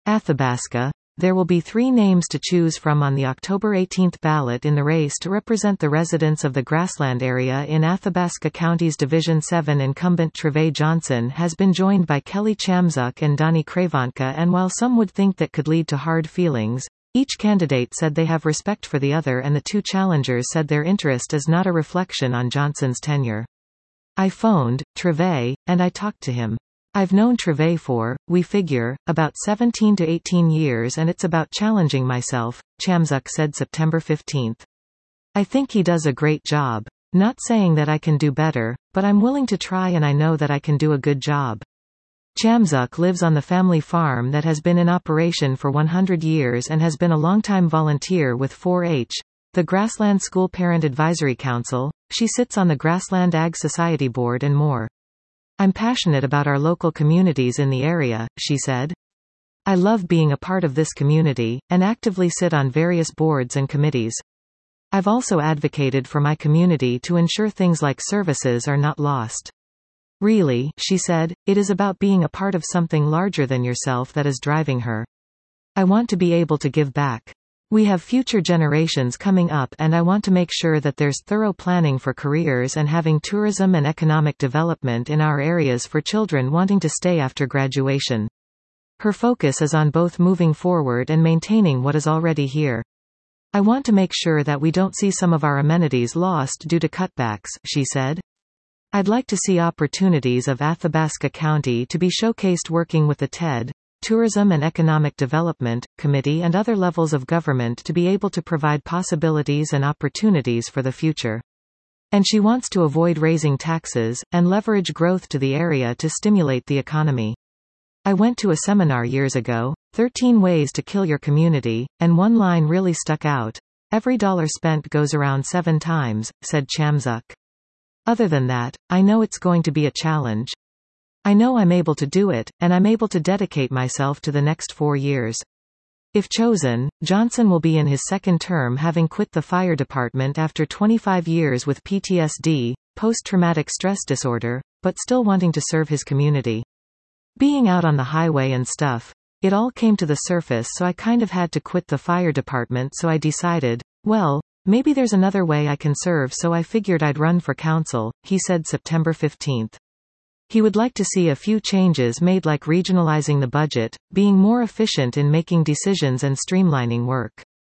Athabasca. There will be 3 names to choose from on the October 18 ballot in the race to represent the residents of the grassland area in Athabasca County's Division 7. Incumbent Trevay Johnson has been joined by Kelly Chamzuk and Donnie Cravanka, and while some would think that could lead to hard feelings, each candidate said they have respect for the other, and the 2 challengers said their interest is not a reflection on Johnson's tenure. I phoned Trevay, and I talked to him. I've known Trevay for, we figure, about 17 to 18 years, and it's about challenging myself, Chamzuk said September 15. I think he does a great job. Not saying that I can do better, but I'm willing to try, and I know that I can do a good job. Chamzuk lives on the family farm that has been in operation for 100 years and has been a longtime volunteer with 4-H, the Grassland School Parent Advisory Council. She sits on the Grassland Ag Society Board and more. I'm passionate about our local communities in the area, she said. I love being a part of this community, and actively sit on various boards and committees. I've also advocated for my community to ensure things like services are not lost. Really, she said, it is about being a part of something larger than yourself that is driving her. I want to be able to give back. We have future generations coming up, and I want to make sure that there's thorough planning for careers and having tourism and economic development in our areas for children wanting to stay after graduation. Her focus is on both moving forward and maintaining what is already here. I want to make sure that we don't see some of our amenities lost due to cutbacks, she said. I'd like to see opportunities of Athabasca County to be showcased working with the TED, Tourism and Economic Development, Committee and other levels of government to be able to provide possibilities and opportunities for the future. And she wants to avoid raising taxes, and leverage growth to the area to stimulate the economy. I went to a seminar years ago, 13 Ways to Kill Your Community, and one line really stuck out. Every dollar spent goes around 7 times, said Chamzuk. Other than that, I know it's going to be a challenge. I know I'm able to do it, and I'm able to dedicate myself to the next 4 years. If chosen, Johnson will be in his 2nd term, having quit the fire department after 25 years with PTSD, post-traumatic stress disorder, but still wanting to serve his community. Being out on the highway and stuff, it all came to the surface, so I kind of had to quit the fire department, so I decided, well, maybe there's another way I can serve, so I figured I'd run for council, he said September 15. He would like to see a few changes made, like regionalizing the budget, being more efficient in making decisions and streamlining work.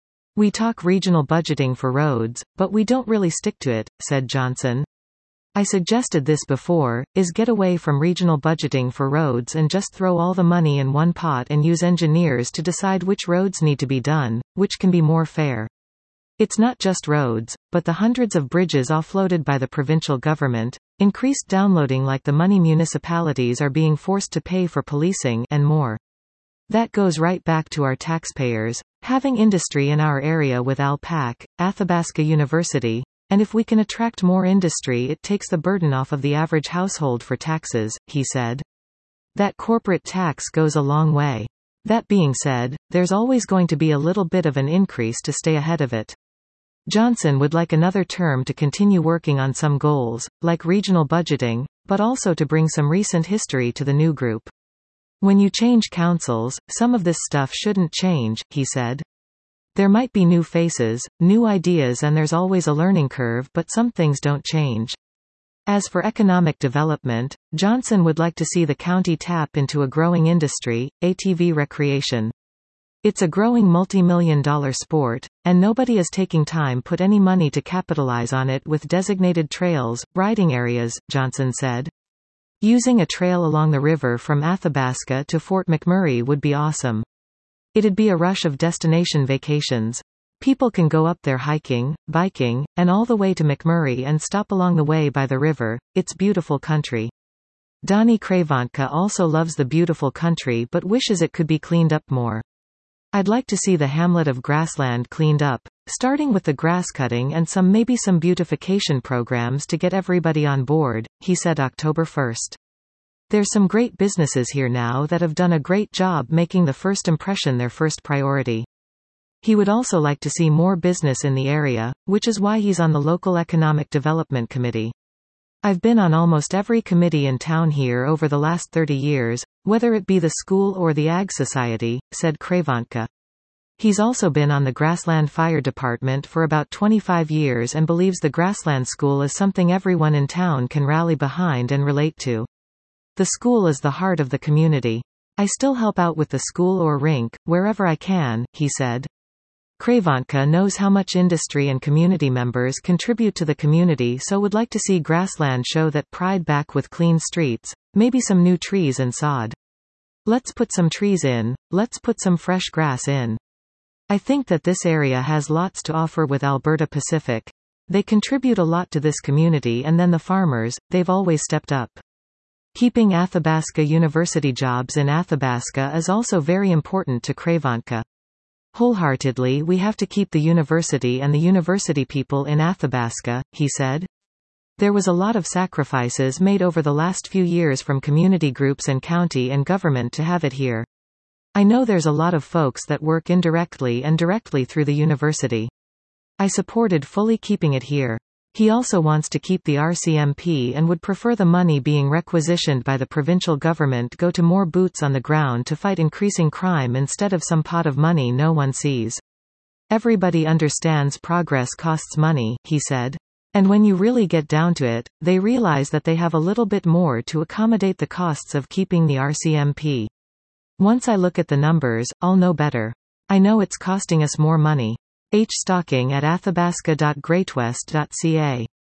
We talk regional budgeting for roads, but we don't really stick to it, said Johnson. I suggested this before, is get away from regional budgeting for roads and just throw all the money in one pot and use engineers to decide which roads need to be done, which can be more fair. It's not just roads, but the hundreds of bridges offloaded by the provincial government, increased downloading like the money municipalities are being forced to pay for policing, and more. That goes right back to our taxpayers, having industry in our area with ALPAC, Athabasca University, and if we can attract more industry, it takes the burden off of the average household for taxes, he said. That corporate tax goes a long way. That being said, there's always going to be a little bit of an increase to stay ahead of it. Johnson would like another term to continue working on some goals, like regional budgeting, but also to bring some recent history to the new group. When you change councils, some of this stuff shouldn't change, he said. There might be new faces, new ideas, and there's always a learning curve, but some things don't change. As for economic development, Johnson would like to see the county tap into a growing industry, ATV recreation. It's a growing multi-million-dollar sport, and nobody is taking time put any money to capitalize on it with designated trails, riding areas, Johnson said. Using a trail along the river from Athabasca to Fort McMurray would be awesome. It'd be a rush of destination vacations. People can go up there hiking, biking, and all the way to McMurray and stop along the way by the river. It's beautiful country. Donnie Cravanka also loves the beautiful country but wishes it could be cleaned up more. I'd like to see the hamlet of Grassland cleaned up, starting with the grass cutting and maybe some beautification programs to get everybody on board, he said October 1. There's some great businesses here now that have done a great job making the first impression their first priority. He would also like to see more business in the area, which is why he's on the local economic development committee. I've been on almost every committee in town here over the last 30 years, whether it be the school or the Ag Society, said Kravantka. He's also been on the Grassland Fire Department for about 25 years and believes the Grassland School is something everyone in town can rally behind and relate to. The school is the heart of the community. I still help out with the school or rink, wherever I can, he said. Kravantka knows how much industry and community members contribute to the community, so would like to see Grassland show that pride back with clean streets, maybe some new trees and sod. Let's put some trees in, let's put some fresh grass in. I think that this area has lots to offer with Alberta Pacific. They contribute a lot to this community, and then the farmers, they've always stepped up. Keeping Athabasca University jobs in Athabasca is also very important to Kravantka. Wholeheartedly, we have to keep the university and the university people in Athabasca, he said. There was a lot of sacrifices made over the last few years from community groups and county and government to have it here. I know there's a lot of folks that work indirectly and directly through the university. I supported fully keeping it here. He also wants to keep the RCMP and would prefer the money being requisitioned by the provincial government go to more boots on the ground to fight increasing crime instead of some pot of money no one sees. Everybody understands progress costs money, he said. And when you really get down to it, they realize that they have a little bit more to accommodate the costs of keeping the RCMP. Once I look at the numbers, I'll know better. I know it's costing us more money. Stocking at athabasca.greatwest.ca